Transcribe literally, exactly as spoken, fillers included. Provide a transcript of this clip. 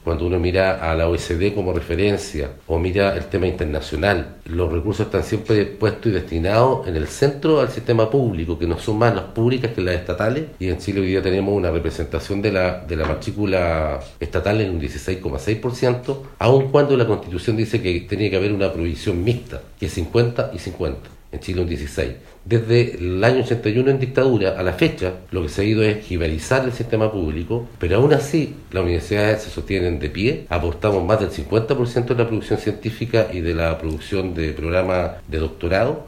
Cuando uno mira a la O E C D como referencia o mira el tema internacional, los recursos están siempre puestos y destinados en el centro al sistema público, que no son más las públicas que las estatales, y en Chile hoy día tenemos una representación de la, de la matrícula estatal en un dieciséis coma seis por ciento, aun cuando la Constitución dice que tenía que haber una provisión mixta, que es cincuenta y cincuenta. En Chile un dieciséis. Desde el año ochenta y uno en dictadura a la fecha, lo que se ha ido es jibarizar el sistema público, pero aún así las universidades se sostienen de pie. Apostamos más del cincuenta por ciento de la producción científica y de la producción de programas de doctorado,